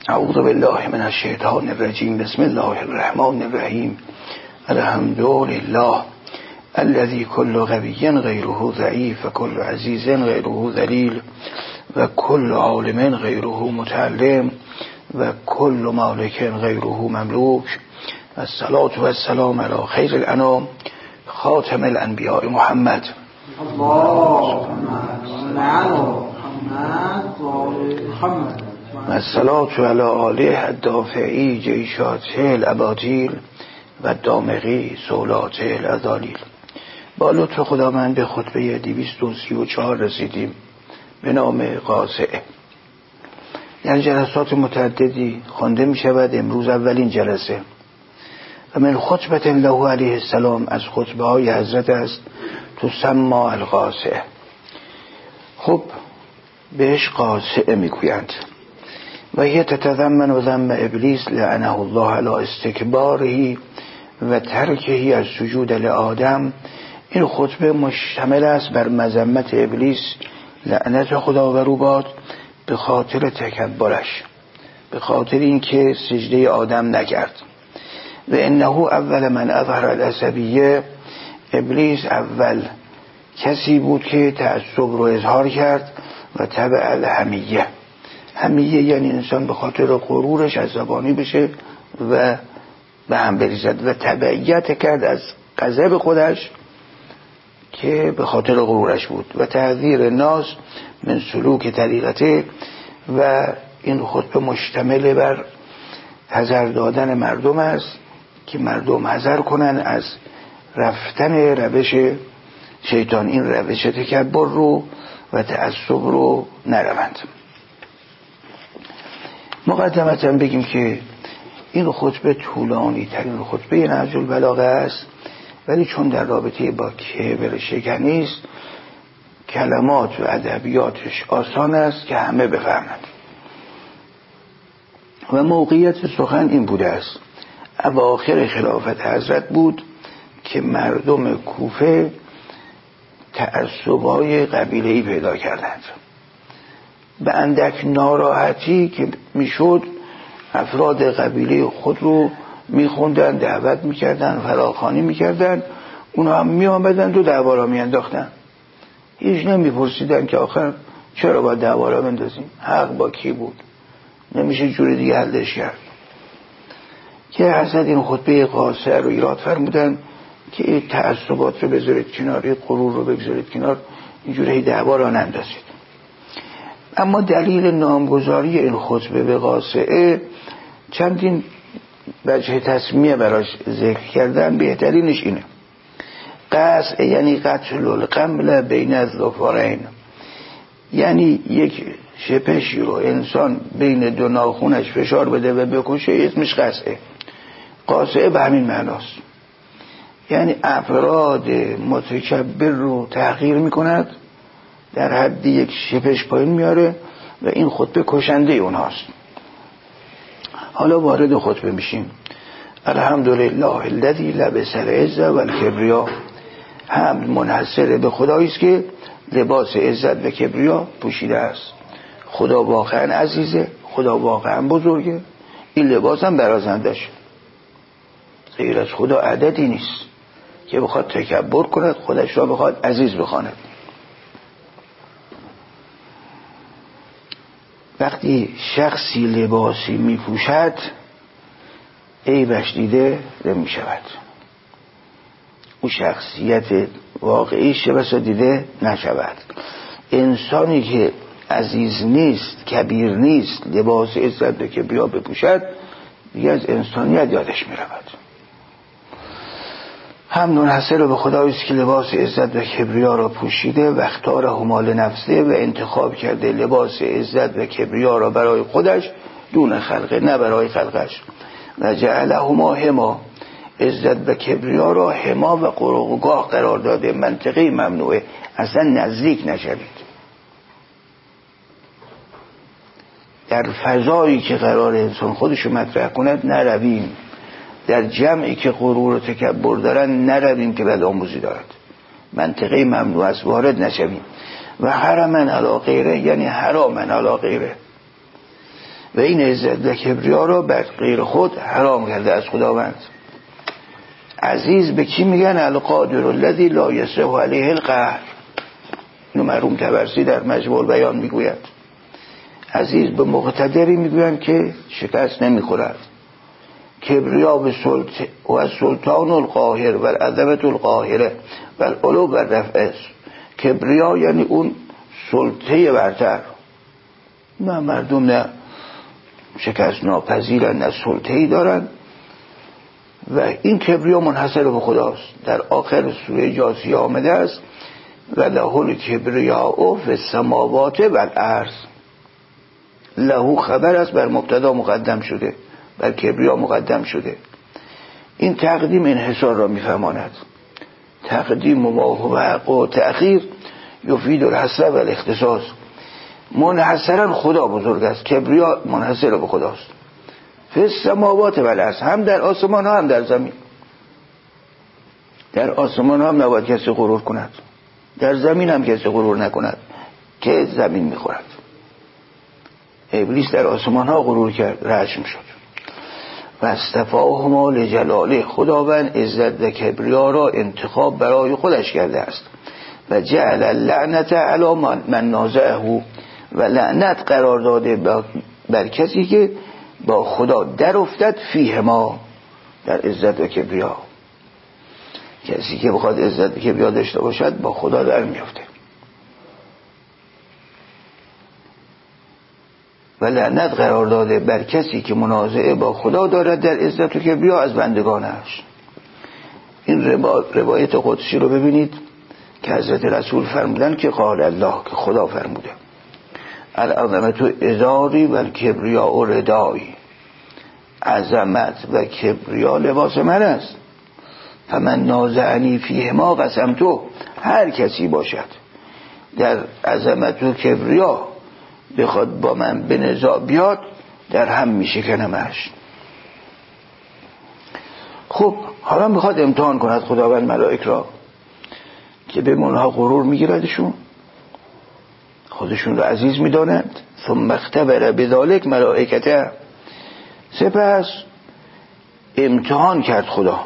اعوذ بالله من الشیطان الرجیم. بسم الله الرحمن الرحیم. الحمد لله الذي كل قوي غيره ضعيف وكل عزيز غيره ذليل وكل عالم غيره متعلم وكل مالك غيره مملوك والصلاة والسلام على خير الأنام خاتم الأنبياء محمد. اللهم صل على محمد والصلاة على آله الدافعی جیشات الاباطیل و دامغی سولات الازالیل. با لطف خداوند به خطبه 234 رسیدیم به نام قاصعه. در جلسات متعددی خوانده می شود. امروز اولین جلسه و من خطبه الله علیه السلام از خطبه های حضرت است تسمى القاصعه. خب بهش قاصعه می گویند و هی تتضمن ذم ابلیس لعنه الله علی استکباره و ترکه از سجود لآدم. این خطبه مشتمل است بر مذمت ابلیس، لعنت خدا بر او باد، به خاطر تکبرش، به خاطر اینکه سجده آدم نکرد. و انه اول من اظهر العصبیه، ابلیس اول کسی بود که تعصب رو اظهار کرد و تبع الحمیه. حمیه یعنی انسان به خاطر غرورش عصبانی بشه و به هم بریزد و تبعیت کرد از غضب خودش که به خاطر غرورش بود و تحذیر ناس من سلوک طریقته. و این خطبه مشتمل بر حذر دادن مردم است که مردم حذر کنن از رفتن روش شیطان، این روش تکبر رو و تعصب رو نروند. مقدمتا بگیم که این خطبه طولانی ترین خطبه نهج البلاغه است، ولی چون در رابطه با کبر شکنی است کلمات و ادبیاتش آسان است که همه بفهمند. و موقعیت سخن این بوده است: اواخر خلافت حضرت بود که مردم کوفه تعصب‌های قبیله‌ای پیدا کردند. به اندک ناراحتی که میشد افراد قبیله خود رو میخوندن، دعوت میکردن، فراخوانی میکردن. اونا هم میآمدند و دعوا را میانداختن. هیچ نمیپرسیدن که آخر چرا باید دعوا را بندازیم، حق با کی بود، نمیشه جوری دیگه حلش کرد. که حضرت این خطبه قاصعه رو ایراد فرمودن که این تعصبات رو بذارید کنار، این غرور رو بگذارید کنار، اینجوری دعوا را نندازید. اما دلیل نامگذاری این خطبه به قاصعه چندین وجه تسمیه براش ذکر کردن. بهترینش اینه: قاصعه یعنی قتل القمل بین الظفرین، یعنی یک شپشی رو انسان بین دو ناخونش فشار بده و بکشه، اسمش قاصعه. قاصعه به همین معناست، یعنی افراد متکبر رو تحقیر میکند، در حد یک شپش پایین میاره و این خطبه کشنده اونهاست. حالا وارد خطبه میشیم. الحمدلله الذی لبس العز والکبریا. حمد منحصر به خدایی است که لباس عزت و کبریا پوشیده است. خدا واقعا عزیزه، خدا واقعا بزرگه. این لباس هم برازندش. غیر از خدا عددی نیست که بخواد تکبر کند، خودش را بخواد عزیز بخواند. وقتی شخصی لباسی می پوشد عیبش دیده نمی شود، او شخصیت واقعیش بسا دیده نشود. انسانی که عزیز نیست، کبیر نیست، لباس عزت و کبریا بپوشد دیگه از انسانیت یادش می رود. هم منحصر به خدایی است که لباس عزت و کبریا را پوشیده و اختار همال نفسه و انتخاب کرده لباس عزت و کبریا را برای خودش دون خلقه، نه برای خلقش. و جعلهما حما، عزت و کبریا را حما و قرارگاه قرار داده، منطقه ممنوعه، اصلا نزدیک نشوید. در فضایی که قرار انسان خودشو مطرح کند نرویم، در جمعی که غرور و تکبر دارن نرویم که بد آموزی دارد. منطقه ممنوع است، وارد نشویم. و حرمن علی غیره یعنی حرامن علی غیره. و این عزت و کبریا را بر غیر خود حرام کرده از خداوند. عزیز به کی میگن؟ القادر الذی لا یصح علیه القهر. اینو مرحوم طبرسی در مجموع البیان میگوید. عزیز به مقتدری میگویند که شکست نمیخورد. کبریا و سلطان القاهر و عظمت القاهره و العلو و رفع. کبریا یعنی اون سلطه برتر. نه مردم نه شکست ناپذیرن، نه سلطه‌ای دارن و این کبریا منحصر به خداست. در آخر سوره جاثیه آمده است و له الکبریاء فی السماوات و الارض. له خبر است بر مبتدا مقدم شده، بر کبریا مقدم شده. این تقدیم انحصار را میفهماند. تقدیم ما هو حق و تأخیر یفید الحصر و الاختصاص. منحصرا خدا بزرگ است، کبریا منحصر به خداست. فی السماوات و الارض، هم در آسمان ها هم در زمین. در آسمان ها هم نباید کسی غرور کند، در زمین هم کسی غرور نکند که زمین میخورد. ابلیس در آسمان ها غرور کرد، رجم شد. و اصطفاهما لجلاله، خداوند عزت و کبریا را انتخاب برای خودش کرده است. و جعل اللعنت علی من نازعه، و لعنت قرار داده بر کسی که با خدا در افتد فیه ما، در عزت و کبریا. کسی که بخواد عزت و کبریا داشته باشد با خدا در میفته. و لعنت قرار داده بر کسی که منازعه با خدا دارد در عزت و کبریا از بندگانش. این روایت قدسی رو ببینید که حضرت رسول فرمودن که قال الله، که خدا فرموده العظمت ازاری و الکبریا ردایی، عظمت و کبریا لباس من است. فمن نازعنی فیه ما قسمتو، هر کسی باشد در عظمت و کبریا بخواد با من به نزاع بیاد در هم میشکنمش. خب حالا میخواد امتحان کند خداوند ملائک را که به منها غرور میگیردشون، خودشون رو عزیز میدانند. ثم اختبر بذالک ملائکته، سپس امتحان کرد خدا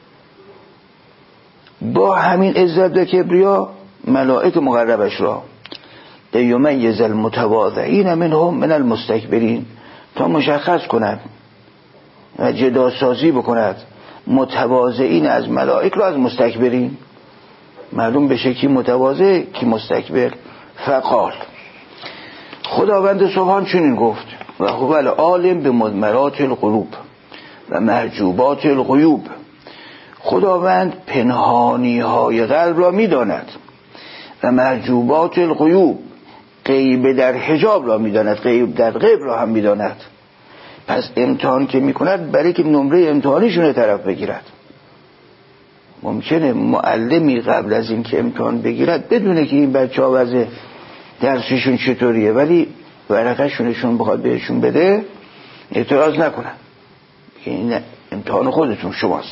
با همین عزت و کبریا ملائک مقربش را، لیمیز المتواضعین منهم من المستکبرین، تا مشخص کند و جداسازی بکند متواضعین از ملائک را از مستکبرین. معلوم بشه کی متواضع کی مستکبر. فقال، خداوند سبحان چنین گفت و هو العالم به مضمرات القلوب و محجوبات الغیوب. خداوند پنهانی های قلب را میداند و محجوبات الغیوب، غیب در حجاب را میداند، غیب در غیب را هم میداند. پس امتحان که میکند برای که نمره امتحانیشون طرف بگیرد. ممکنه معلمی قبل از این که امتحان بگیرد بدونه که این بچه ها وضع درسشون چطوریه، ولی ورقه‌شونشون بخواد بهشون بده اعتراض نکنن که این امتحان خودتون شماست.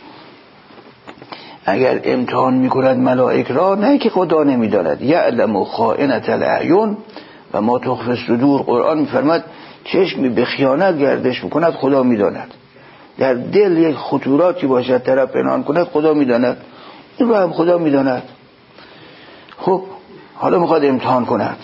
اگر امتحان میکند ملائک را، نه که خدا نمیداند. یعلم خائنة الاعین و ما تخفی الصدور. قرآن میفرماد چشمی به خیانت گردش میکند خدا میداند. در دل یک خطوراتی باشد طرف پنهان کند خدا میداند. این رو هم خدا میداند. خب حالا میخواد امتحان کند.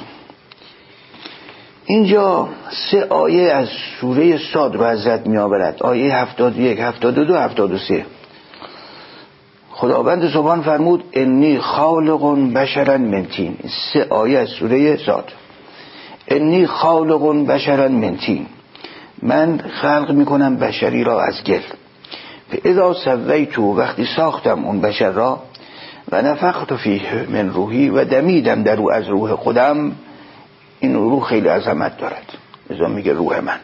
اینجا 3 آیه از سوره صاد رو حضرت میآورد، آیه 71 72 73. خداوند سبحان فرمود انی خالق بشرا من طین. 3 آیه از سوره صاد. انی خالق بشرا من طین، من خلق میکنم بشری را از گل. اذا سویتو، وقتی ساختم اون بشر را، و نفخت فیه من روحی، و دمیدم در او از روح خودم. این روح خیلی عظمت دارد، ازا میگه روح من.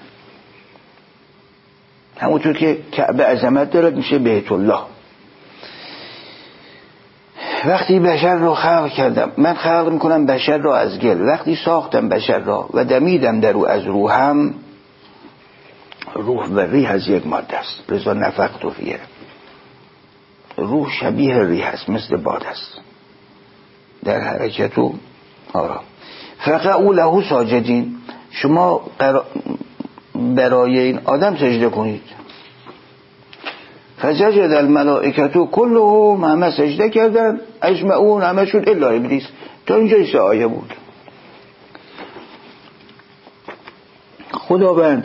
همونطور که کعبه عظمت دارد میشه بیت الله. وقتی بشر را خلق کردم، من خلق میکنم بشر را از گل. وقتی ساختم بشر را و دمیدم در او از روحم. روح و ریح از یک ماده است، لذا نفخت فیه. روح شبیه ریح است، مثل باد است در حرکت و آرام. فقعوا له ساجدین، شما برای این آدم سجده کنید. فسجد الملائکه کلهم، همه سجده کردن، اجمعون، همه شد الا ابلیس. تا اینجای آیه بود. خداوند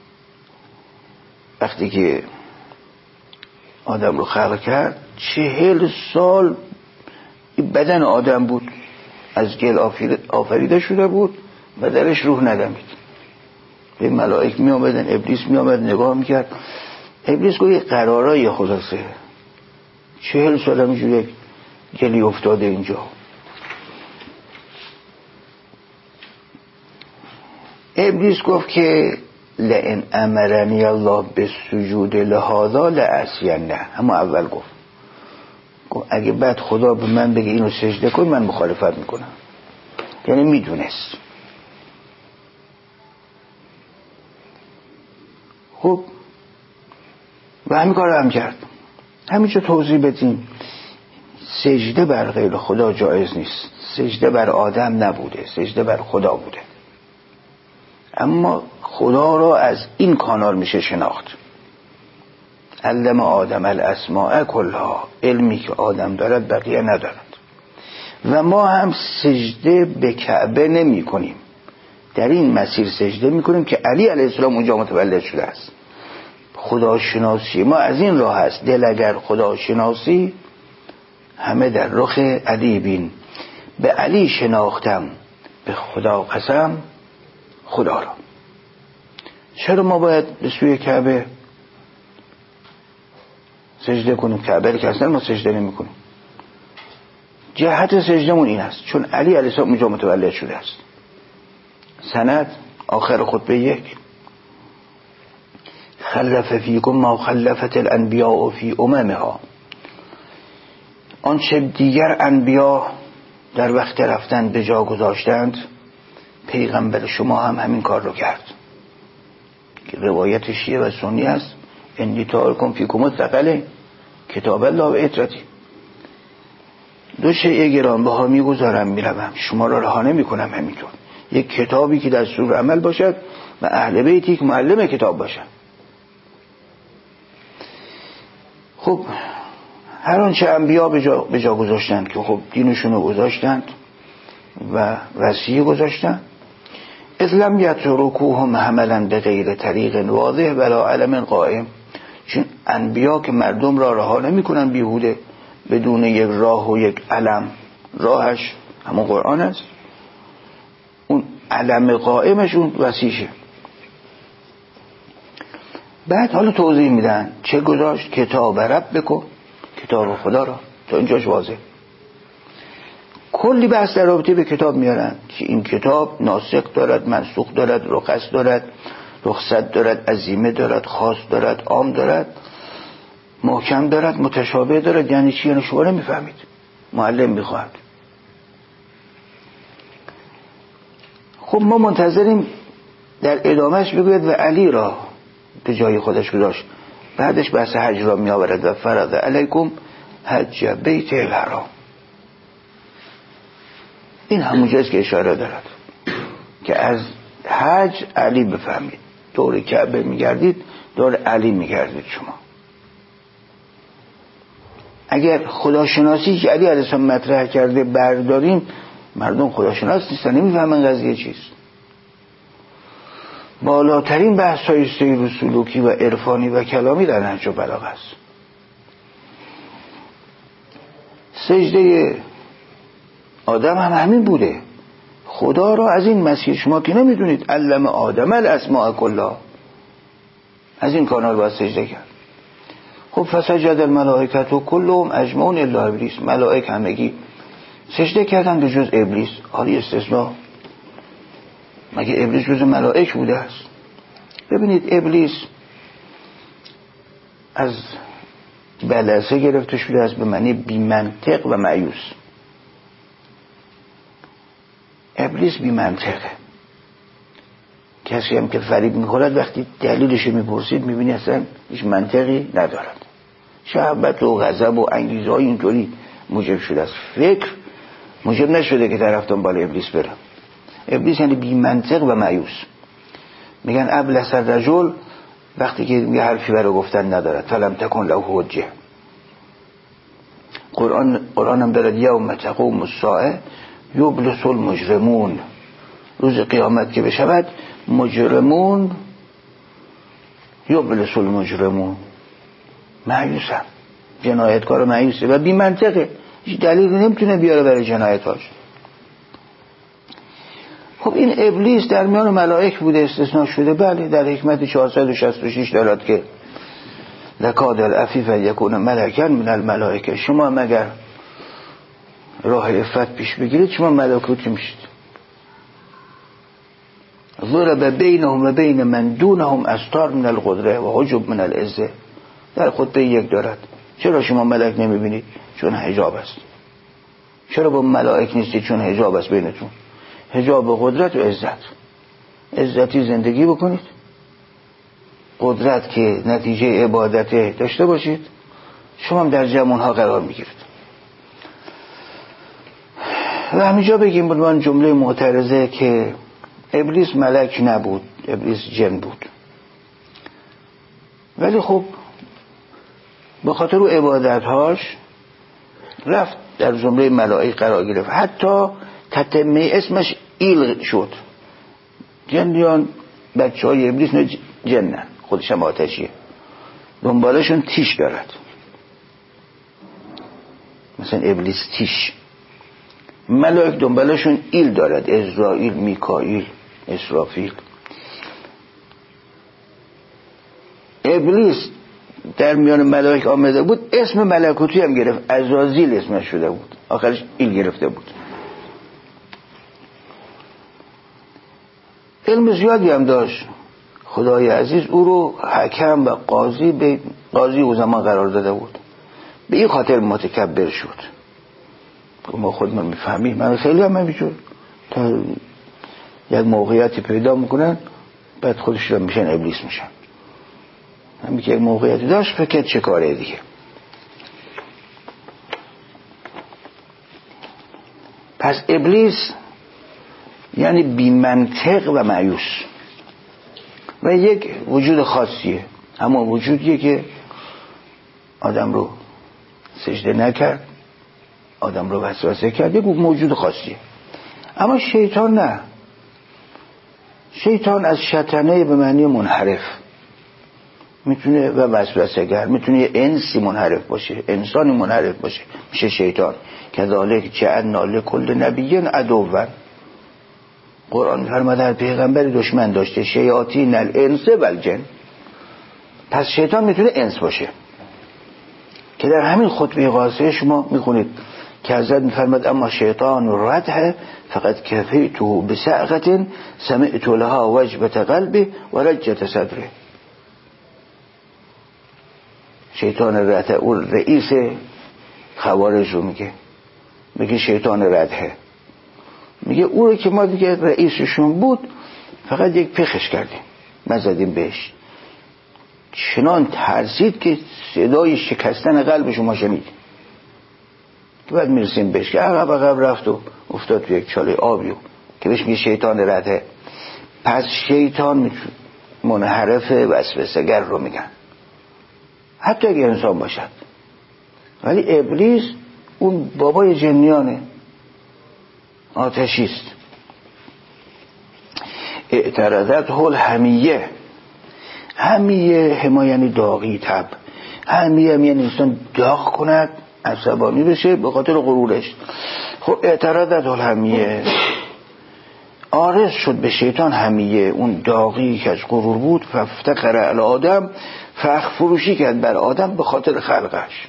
وقتی که آدم رو خلق کرد 40 سال بدن آدم بود، از گل آفریده شده بود، بدنش روح ندمید. به ملائک می آمدن، ابلیس می آمد نگاه میکرد. ابلیس گویی قرارای خلاصه 40 سال همینجوری گلی افتاده اینجا. ابلیس گفت که لئن امرنی الله بالسجود لهذا لأعصینه. اما اول گفت اگه بعد خدا به من بگه اینو سجده کن من مخالفت میکنم. یعنی میدونست. خب و همین کار رو هم کرد. همینجا توضیح بدیم سجده بر غیر خدا جایز نیست. سجده بر آدم نبوده، سجده بر خدا بوده. اما خدا را از این کانال میشه شناخت. علم آدم الاسماء کلها، علمی که آدم دارد بقیه ندارد. و ما هم سجده به کعبه نمی کنیم، در این مسیر سجده می کنیم که علی علیه السلام اونجا متولد شده است. خداشناسی ما از این راه است. دل اگر خداشناسی همه در رخ علی بین. به علی شناختم به خدا قسم خدا را. چرا ما باید به سوی کعبه سجده کنیم؟ کعبه که اصلا ما سجده نمی کنیم. جهت سجدمون این است چون علی علیه السلام اونجا متولد شده است. سند آخر خطبه 1 خلف فیکم ما خلفت الانبیاء فی اممها. آنچه دیگر انبیا در وقت رفتن به جا گذاشتند پیغمبر شما هم همین کار رو کرد. که روایت شیعه و سنی است انی تارکم فیکم الثقلین کتاب الله و عترتی. دو شیء گرانبها میگذارم میروم، شما را رها نمیکنم. همینطور یک کتابی که دستور عمل باشد و اهل بیتی که معلم کتاب باشد. خب هر آنچه انبیا به جا گذاشتند که خب دینشون رو گذاشتند و وصیه گذاشتند. اذ لم یترکوهم حملا بغیر طریق واضح ولا علم قائم. چون انبیا که مردم را رها نمیکنن بیهوده بدون یک راه و یک علم. راهش همون قرآن است، اون علم قائمش اون وصیشه. بعد حالا توضیح میدن چه گذاشت. کتاب رب بکن، کتاب خدا را. تا اینجاش واضح. کلی بحث در رابطه به کتاب میارن که این کتاب ناسخ دارد، منسوخ دارد، رخص دارد، رخصت دارد، عزیمه دارد، خاص دارد، عام دارد، محکم دارد، متشابه دارد. یعنی چی؟ یعنی شما نمیفهمید، معلم میخواهد. خب ما منتظریم در ادامهش بگوید و علی را به جای خودش گذاشت. بعدش بحث حج را میآورد و فرض علیکم حج بیت الحرام. این همون جاست که اشاره دارد که از حج علی بفهمید. دور کعبه میگردید، دور علی میگردید. شما اگر خداشناسی که علی علیه السلام مطرح کرده برداریم، مردم خداشناس نیستن، نمیفهمن قضیه چیست. بالاترین بحث‌های سیر و سلوکی و عرفانی و کلامی در نهج البلاغه است. سجده آدم هم همین بوده. خدا را از این مسیر شما که نمیدونید علم آدم الاسماء کلها، از این کانال باید سجده کرد. خب فسجد الملائکه کلهم اجمعون الا ابلیس. ملائک همگی سجده کردن به جز ابلیس. حالی استثناء، مگه ابلیس جز ملائک بوده است؟ ببینید ابلیس از بلسه گرفته شده است به معنی بی منطق و مایوس. ابلیس بی منطقه. کسی هم که فریب میخورد وقتی دلیلش میپرسید میبینی اصلا هیچ منطقی ندارد. شهوت و غضب و انگیزه های اینطوری موجب شده است. فکر موجب نشده که طرف دنبال ابلیس بره. ابلیس یعنی بی منطق و مایوس. میگن ابلس الرجل وقتی که یه حرفی برای گفتن ندارد فلم تکن له حجه. قرآن هم دارد یوم تقوم الساعه یبلس المجرمون، روز قیامت که بشود مجرمون یبلس المجرمون، مایوسن، جنایتکار مایوسه و بی منطقه، هیچ دلیلی نمیتونه بیاره برای جنایتاش. خب این ابلیس در میان ملائک بوده استثناء شده. بله در حکمت 466 دارد که لکاد العفیف یکون ملکا من الملائکه، شما مگر راه عفت پیش بگیرید شما ملائکه میشید. ضرب بینهم و بین من دونهم استار من القدره و حجب من العزه، در خطبه یک دارد. چرا شما ملک نمیبینید؟ چون حجاب است. چرا با ملائک نیستید؟ چون حجاب است بینتون، حجاب قدرت و عزت. عزتی زندگی بکنید، قدرت که نتیجه عبادت داشته باشید، شما هم در جمعونها قرار میگیرید. و همینجا بگیم بودمان جمله معترضه که ابلیس ملک نبود، ابلیس جن بود. ولی خب به خاطر او عبادتهاش رفت در جمله ملائک قرار گرفت. حتی تتمه اسمش ایل شد. جنیان بچه های ابلیس نه جنن، خودش هم آتشیه، دنبالشون تیش دارد. مثلا ابلیس تیش، ملائک دنبالشون ایل دارد، عزرائیل، میکائیل، اسرافیل. ابلیس در میان ملائک آمده بود، اسم ملکوتی هم گرفت، عزازیل اسمش شده بود، آخرش ایل گرفته بود. علم زیادی هم داشت. خدای عزیز او رو حکم و قاضی او زمان قرار داده بود. به این خاطر متکبر شد. ما خودمون میفهمیم، من خیلی هم همینجور تا یک موقعیتی پیدا میکنن بعد خودش رو میشن ابلیس میشن. همین که یک موقعیتی داشت فکر چه کاره دیگه. پس ابلیس یعنی بی منطق و مایوس و یک وجود خاصیه، اما وجودیه که آدم رو سجده نکرد، آدم رو وسوسه کرد، یک موجود خاصیه. اما شیطان نه. شیطان از شطنه به معنی منحرف میتونه و وسوسه گر، میتونه یه انسی منحرف باشه، انسانی منحرف باشه، میشه شیطان. کذالک جعلنا لکل نبی عدوا. قرآن فرموده هر پیغمبری دشمن داشته، شیاطین الانس و الجن. پس شیطان میتونه انس باشه که در همین خطبه قاصره شما میخونید که حضرت میفرماد اما شیطان ردح فقط کفیته بسعقت سمعت لها وجبت قلبه و رجت صدره. شیطان ردح اون رئیس خوارج رو میگه شیطان ردحه، میگه او رو که ما دیگه رئیسشون بود فقط یک پخش کردیم، مزدیم بهش، چنان ترسید که صدای شکستن قلب شما شنید. بعد میرسیم بهش که عقب رفت و افتاد تو یک چاله آبی که بهش میگه شیطان رده. پس شیطان منحرف وسوسه‌گر رو میگن، حتی اگه انسان باشد. ولی ابلیس اون بابای جنیانه، آتشیست. اعتراضت هول همیه. همیه هما یعنی داغی، تب. همیه یعنی انسان داغ کند، عصبانی بشه به خاطر غرورش. خب اعتراضت هول همیه، عارض شد به شیطان همیه، اون داغی که از غرور بود. فافتخر علی آدم، فخر فروشی کرد بر آدم به خاطر خلقش.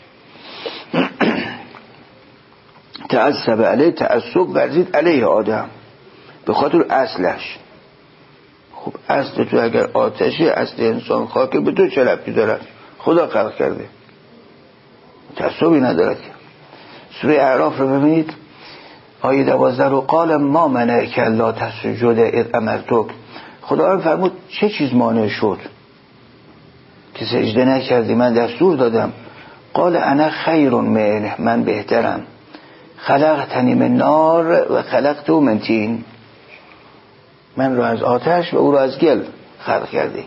تعصب علیه، تعصب ورزید علیه آدم به خاطر اصلش. خب اصل تو اگر آتشی، اصل انسان خاکه، به تو چه ربطی دارد؟ خدا خلق کرده، تعصبی ندارد. سوره اعراف رو ببینید آیه 12 رو قال ما منعک الا تسجد اذ امرتک. خدا هم فرمود چه چیز مانع شد که سجده نکردی؟ من دستور دادم. قال انا خیر منه، من بهترم. خلقتنی من نار و خلقته من طین، من رو از آتش و او رو از گل خلق کرده.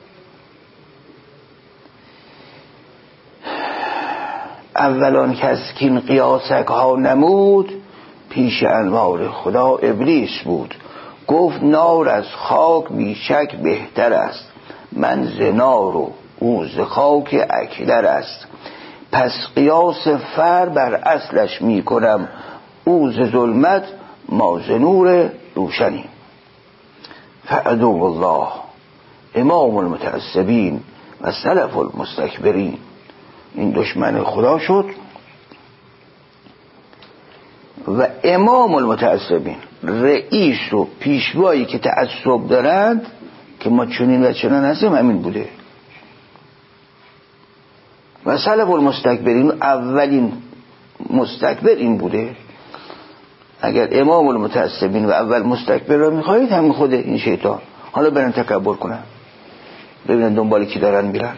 اولان کس که این قیاسک ها نمود، پیش انوار خدا ابلیس بود. گفت نار از خاک بیشک بهتر است، من ز نار و او ز خاک اکدر است. پس قیاس فر بر اصلش می کنم، او ز ظلمت ما ز نور روشنی. فعدو الله امام المتعصبین و سلف المستکبرین. این دشمن خدا شد و امام المتعصبین، رئیس و پیشوایی که تعصب دارند که ما چنین و چنان هستیم همین بوده. و سلف المستکبرین، اولین مستکبر این بوده. اگر امام المتعصبین و اول مستکبر را میخواهید، همین خود این شیطان. حالا برن تکبر کنن، ببینن دنبال کی دارن میرن.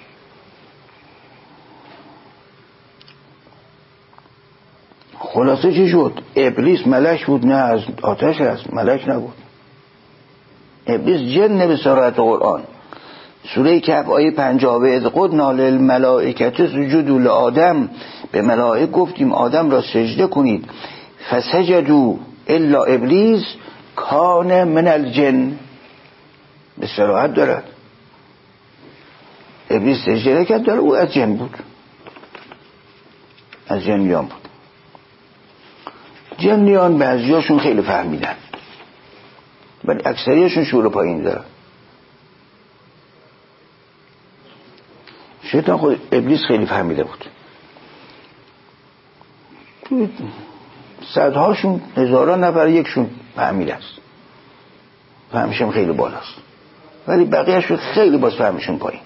خلاصه چی شد؟ ابلیس ملک بود؟ نه، از آتش است، ملک نبود. ابلیس جن به صراحت قرآن. سوره کهف آیه 50: اذ قلنا للملائکة اسجدوا لآدم، به ملائک گفتیم آدم را سجده کنید. فسجدوا الا ابلیس کان من الجن. به صراحت دارد ابلیس سجده نکرد، داره او از جن بود، از جنیان بود. جنیان بعضیاشون خیلی فهمیدن ولی اکثریشون شعور پایین دارن. شیطان خود ابلیس خیلی فهمیده بود، صدهاشون هزاران نفر یکشون فهمیده است، فهمشم خیلی بالاست، ولی بقیهشون خیلی باز فهمشون پایین.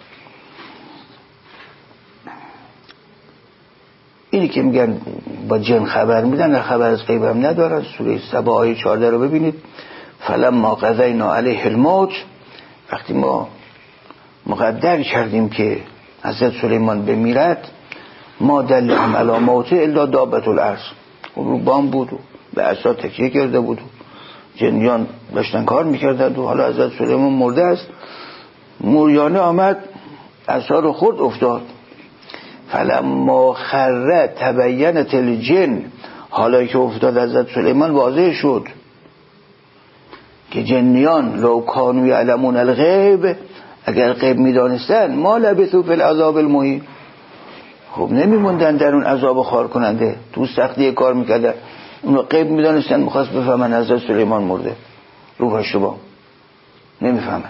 اینی که میگن با جن خبر میدن، نه خبر از غیب هم ندارن. سوره سبا آیه 14 رو ببینید: فلما قضینا علیه الموت، وقتی ما مقدر کردیم که حضرت سلیمان بمیرد، ما دلهم علی موته الا دابة الارض. رو بام بود و به عصا تکیه کرده بود و جنیان داشتن کار میکردند و حالا حضرت سلیمان مرده است. موریانه آمد عصا رو خورد، افتاد. فلما خر تبینت الجن، حالا که افتاد حضرت سلیمان واضح شد که جنیان لو کانوا یعلمون الغیب، اگر غیب میدانستن، ما لبثوا فی العذاب المهین، خب نمیموندن در اون عذاب خار کننده، تو سختی کار میکردن. اونو غیب میدانستن، میخواست بفهمن حضرت سلیمان مرده، روحش رو با نمیفهمن.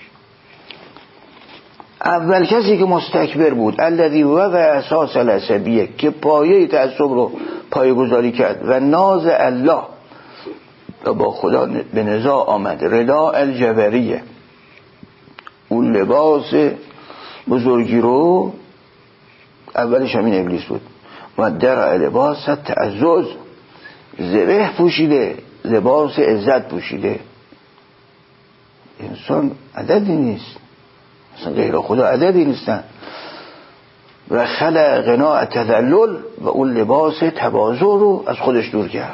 اول کسی که مستکبر بود، الذی وضع اساس العصبیه، که پایه تعصب رو پایه‌گذاری کرد، و ناز الله، و با خدا به نزاع آمد، رداء الجبریه، اون لباس بزرگی رو، اولش همین ابلیس بود، و درع لباس تعزز، زره پوشیده، لباس عزت پوشیده. انسان عددی نیست، اصلا غیر خدا عددی نیستن. و خلع غناء تذلل، و اون لباس تواضع رو از خودش دور کرد.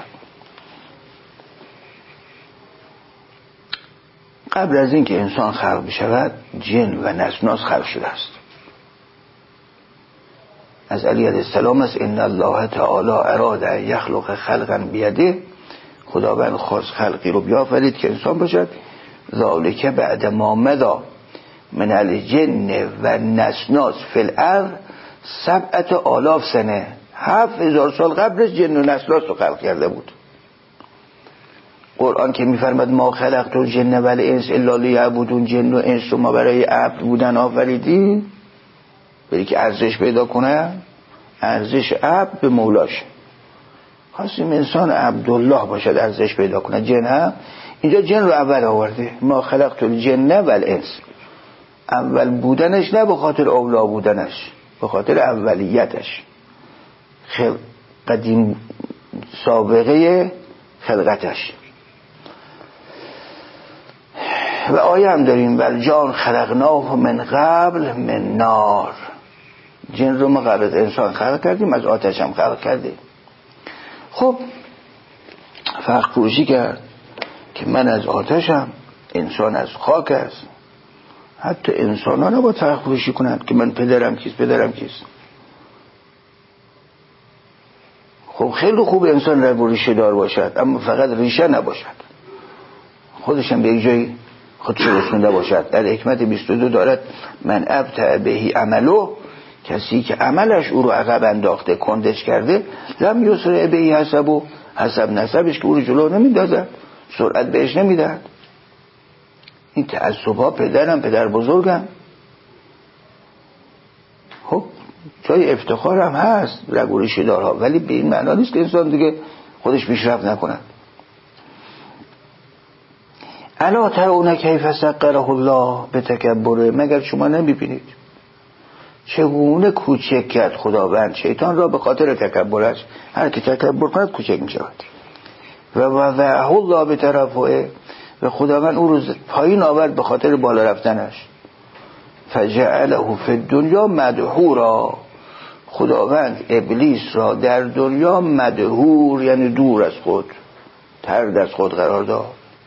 قبل از اینکه انسان خلق بشود، جن و نسناس خلق شده است. از علی علیه السلام است: ان الله تعالی اراد ان یخلق خلقا بیده، خداوند خواست خلقی رو بیافرید که انسان باشد. ذالک بعد ما مضى من الجن و نسناس فی الارض 7,000 سنه، 7,000 سال قبلش جن و نسناس رو خلق کرده بود. قرآن که میفرماد ما خلقت الجن و الانس الا لیعبدون، جن و انس رو ما برای عبد بودن آفریدیم، برای که ارزش پیدا کنه، ارزش عبد به مولاش. خواستیم انسان عبدالله باشد، ارزش پیدا کنه. جن هم اینجا جن رو اول آورده، ما خلقت الجن و الانس، اول بودنش نه به خاطر اولا بودنش، به خاطر اولیتش، قدیم سابقه خلقتش. و آیه هم داریم: والجان خلقناه من قبل من نار، جن رو ما قبل از انسان خلق کردیم، از آتش هم خلق کردیم. خب فرق فروشی کرد که من از آتشم، انسان از خاک است، حتی انسان ها نباید فرق فروشی کنند که من پدرم کیست. خب خیلی خوب انسان رگ و ریشه دار باشد، اما فقط ریشه نباشد، خودش هم به یک جایی خودش رسونده باشد. در حکمت 22 دارد من ابتع بهی عملو، کسی که عملش او رو عقب انداخته کندش کرده، لم یسرع بهی حسبو، حسب نسبش که او رو جلو نمیدازد، سرعت بهش نمیدهد. این تعصبها پدرم پدر بزرگم، خب جای افتخار هم هست رگ و ریشه دارها، ولی به این معنا نیست که انسان دیگه خودش پیشرفت نکند. الا ترون کیف سقره الله به تکبره، مگر شما نمیبینید چگونه کوچک کرد خداوند شیطان را به خاطر تکبرش. هر کی تکبر کند کوچک می شود. و وضعه الله به ترفعه، و خداوند او رو پایین آورد به خاطر بالا رفتنش. فجعله فی الدنیا مدحورا، خداوند ابلیس را در دنیا مدحور یعنی دور از خود، طرد از خود قرار داد.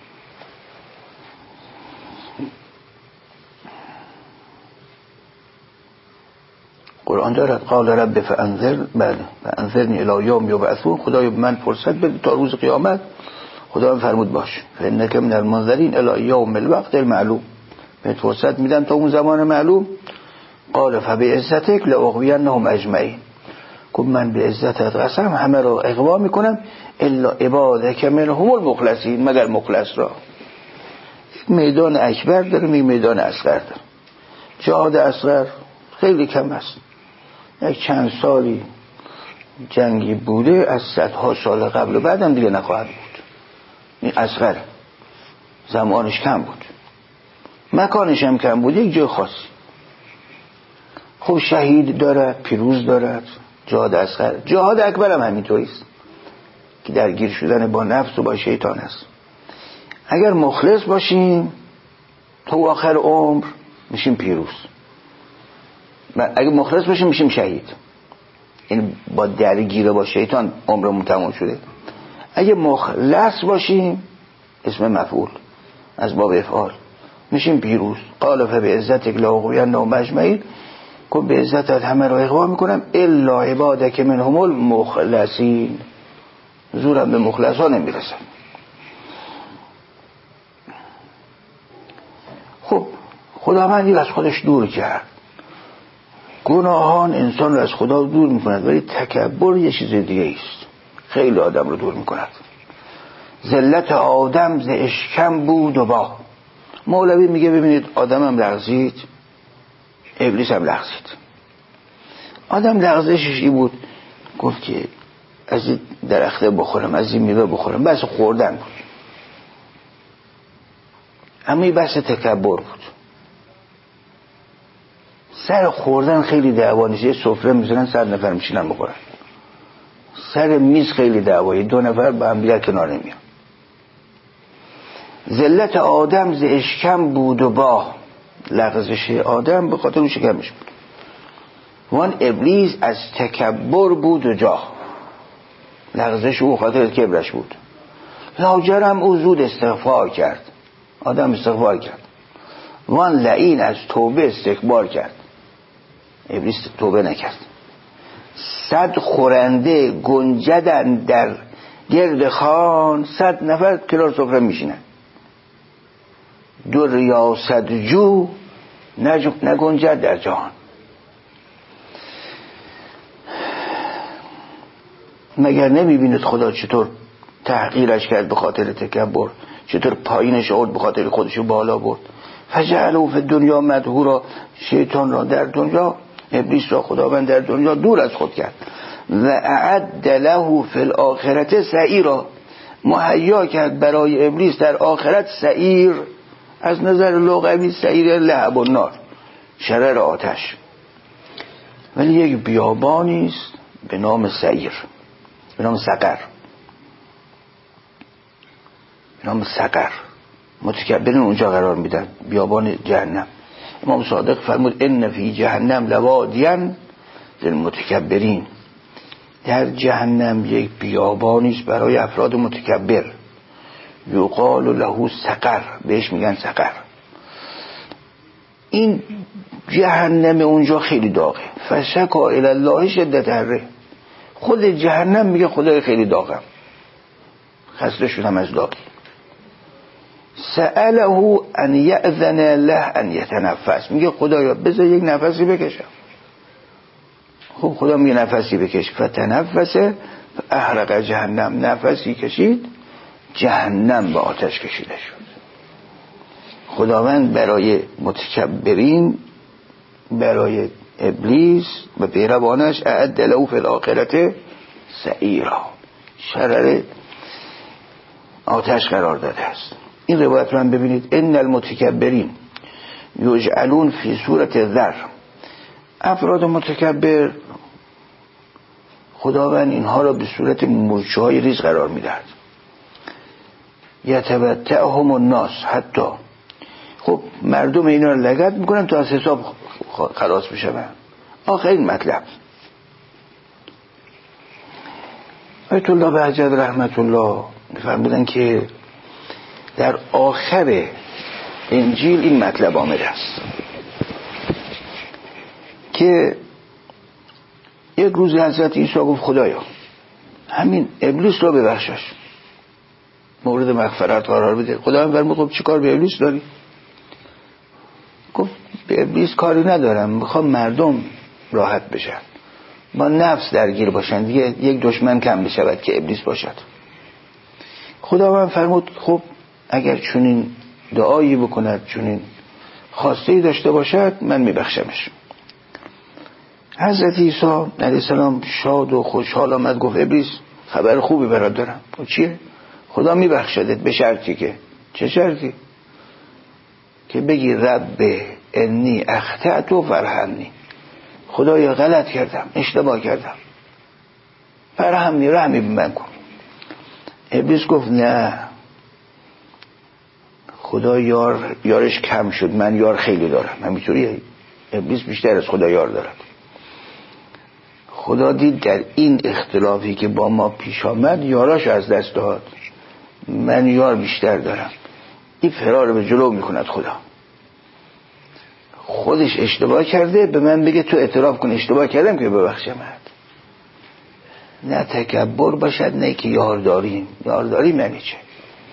قرآن دارد قال رب فانظرنی الی یوم یبعثون، خدایا من فرصت بده تا روز قیامت. خدا فرمود باش فانک من المنظرین الی یوم الوقت المعلوم، بهت فرصت میدم تا اون زمان معلوم. قال فبعزتک لاغوینهم اجمعین، گفت من به عزتت قسم همه را اغوا میکنم الا عبادک منهم المخلصین، مگر مخلص را. میدان اکبر داره، میدان اصغر داره. جهاد اصغر خیلی کم است، یک چند سالی جنگی بوده از صدها سال قبل و بعدم دیگه نخواهد بود. این اصغر زمانش کم بود، مکانش هم کم بود، یک جای خاصی. خب شهید دارد، پیروز دارد، جهاد اصغر. جهاد اکبر هم همینطوری است که درگیر شدن با نفس و با شیطان است. اگر مخلص باشیم تو آخر عمر میشیم پیروز، اگر مخلص باشیم میشیم شهید. این با درگیره با شیطان عمرمون تمام شده. اگه مخلص باشیم اسم مفعول از باب افعال میشیم پیروز. قال فبعزتک لاغوینهم اجمعین، که به عزتت همه را اغوا میکنم الا عبادک منهم المخلصین، زورم به مخلصا نمیرسم. خب خداوند از خودش دور کرد. گناهان انسان رو از خدا دور میکند، ولی تکبر یه چیز دیگه است، خیلی آدم رو دور میکند. ذلت آدم ز اشکم بود و با، مولوی میگه ببینید آدم هم لغزید، ابلیس هم لغزید. آدم لغزشش این بود، گفت که از این درخته بخورم، از این میوه بخورم، بس خوردن بود. اما این بس تکبر بود. سر خوردن خیلی دعوا نیست، یه سفره میزنن 100 نفر میشینن بخورن. سر میز خیلی دعوایی، 2 نفر با هم دیگر کنار نمیان. ذلت آدم ز اشکم بود و با، لغزش آدم به خاطر اون شکمش بود. وان ابلیس از تکبر بود و جا، لغزش او خاطر کبرش بود. لاجرم او زود استغفار کرد، آدم استغفار کرد. وان لعین از توبه استکبار کرد، ابلیس توبه نکرد. 100 خورنده گنجدن در گرد خان، 100 نفر کنار سفره میشینن. 2 ریاست جو نگنجد در جهان. مگر نمیبینید خدا چطور تحقیرش کرد به خاطر تکبر، چطور پایینش آورد به خاطر خودشو بالا برد. فجعله فی الدنیا مدحورا، شیطان را در دنیا، ابلیس را خداوند در دنیا دور از خود کرد. و اعد له فی الاخرة سعیرا، مهیا کرد برای ابلیس در آخرت سعیر. از نظر لغوی سعیر لهب النار، شرر آتش، ولی یک بیابانی است به نام سعیر، به نام سقر، به نام سقر. متکبرین اونجا قرار میدن، بیابان جهنم. امام صادق فرمود ان فی جهنم لوادیا للمتکبرین، در جهنم یک بیابانی است برای افراد متکبر. یقال له سقر، بهش میگن سقر. این جهنم اونجا خیلی داغه. فشکا الی الله شدت حره. خود جهنم میگه خدای خیلی داغم، خسته شدم از داغی. سأله ان یأذن له ان یتنفس، میگه خدایا بذار یک نفسی بکشم. خب خدا میگه نفسی بکش. فتنفسه احرق جهنم، نفسی کشید جهنم به آتش کشیده شد. خداوند برای متکبرین، برای ابلیس و پیروانش اعد له فی الاخرة سعیرا، شرر آتش قرار داده است. این روایت رو هم ببینید. ان المتکبرین یجعلون فی صورت ذر، افراد متکبر خداوند اینها را به صورت مورچه های ریز قرار میدهد. یتبتعهم الناس، حتی خب مردم اینا رو لگد میکنن تا از حساب خلاص بشن. آخرین مطلب آیت الله بهجت رحمت الله فرمودن که در آخر انجیل این مطلب آمده است که یک روز حضرت عیسی گفت خدایا همین ابلیس رو ببخشش، مورد مغفرت قرار بده. خداوند فرمود خب چی کار به ابلیس داری؟ گفت به ابلیس کاری ندارم، میخوام مردم راحت بشن، با نفس درگیر باشن، دیگه یک دشمن کم بشود که ابلیس باشد. خداوند فرمود خب اگر چنین دعایی بکند، چنین خواسته‌ای داشته باشد، من میبخشمش. حضرت عیسی علیه السلام شاد و خوشحال آمد، گفت ابلیس خبر خوبی برات دارم. و چیه؟ خدا میبخشدت به شرطی که. چه شرطی؟ که بگی رب انی اخطأت و فرحمنی، خدایا غلط کردم، اشتباه کردم، فرحمنی، رحمی به من کن. ابلیس گفت نه، خدا یارش کم شد، من یار خیلی دارم. همینطوری ابلیس بیشتر از خدا یار دارد. خدا دید در این اختلافی که با ما پیش آمد یاراش از دست داد، من یار بیشتر دارم. این فرار به جلو میکند. خدا خودش اشتباه کرده، به من بگه تو اعتراف کن اشتباه کردم که ببخشمت. نه تکبر باشد، نه که یارداری معنی چه.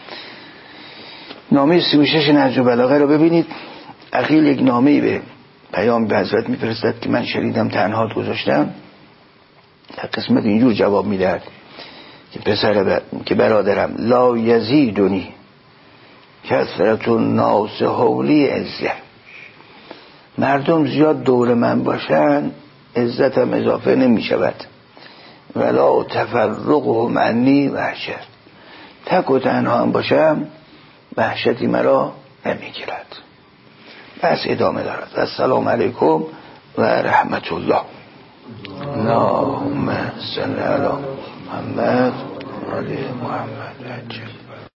نامه 36 نهج البلاغه رو ببینید. عقیل یک نامه‌ای به پیام به حضرت میفرستد که من شنیدم تنهات گذاشتم. در قسمت اینجور جواب میدهد که برادرم لا یزیدنی کثرت الناس حولی عزت، مردم زیاد دور من باشن عزتم اضافه نمی شود. ولا تفرقهم عنی وحشت، تک و تنها هم باشم وحشتی مرا نمی گیرد. بس ادامه دارد. السلام علیکم و رحمت الله. اللهم صل علی محمد و آل محمد.